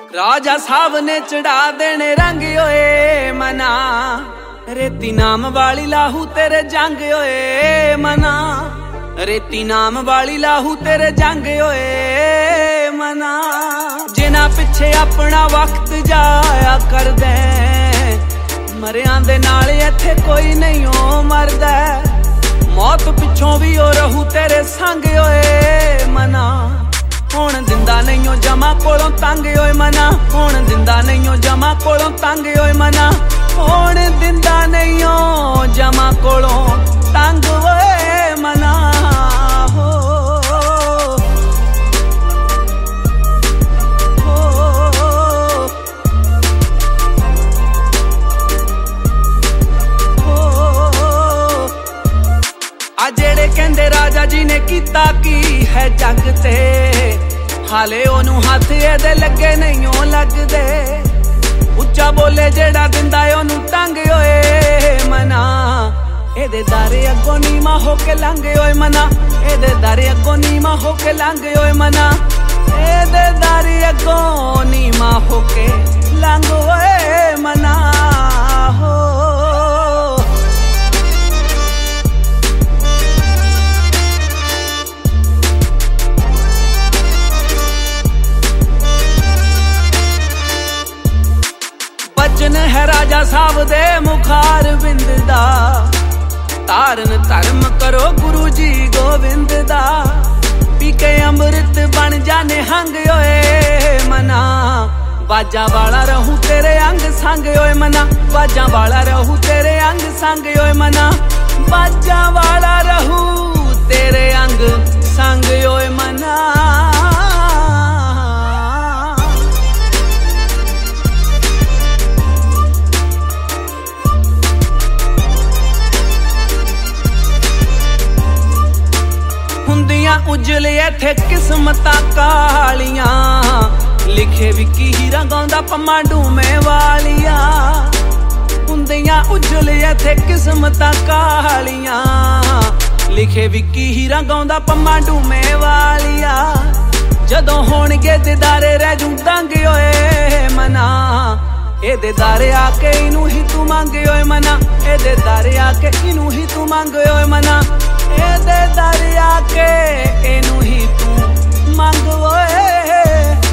राजा साहब ने चढ़ा देने रंग ओए मना, रेती नाम वाली लाहू तेरे जंग ओए मना, रेती नाम वाली लाहू तेरे जंग ओए मना। जिन्हां पिछे अपना वक्त जाया कर दे, मरियां दे नाल इत्थे कोई नहीं ओ मरदा, मौत पिछों भी ओ रहू तेरे संग ओए मना। हुण दिंदा नहीं ओ जमा कोलों तंग ओए मना, हुण दिंदा नहीं ओ जमा कोलों तंग ओए मना, हुण दिंदा नहीं ओ जमा कोलों तंग ओए मना। हो आ जेड़े कहंदे राजा जी ने कीता की है जग ते, हाले ओनू हाथ एदे लगे नहीं ओ लगदे, उच्चा बोले जेड़ा दिंदा ओनू टंग ओए मना। एदे दारे अगों नीमा होके लंघ ओए मना, एदे दारे अगों नीमा होके लंघ ओए मना, एदे दारे अगों नीमा होके लंघ ओए मना। हो बचन है राजा साहब दे मुखार बिंद दा, तारन धर्म करो गुरु जी गोविंद दा, पी के अमृत बन जाने हंग ओए मना। बाजा वाला रहूं तेरे अंग संग ओए मना, बाजा वाला रहूं तेरे अंग संग ओए मना, बाजा वाला रहूं तेरे अंग संग ओए मना। उजले इत्थे किस्मतां कालियां, लिखे विकी हीरा गाउंदा पम्मा डूमे वालिया, हुंदियां उजले इत्थे किस्मतां कालियां, लिखे विकी हीरा गाउंदा पम्मा डूमे वालिया। जदों होणगे दीदारे रह जूं दंग ओए मना, एदे दारे आके इनू ही तू मंग ओए मना, एदे दारे आके इनू ही तू मंग ओए मना, एदे दारे आके इनू ही तू मंग ओए।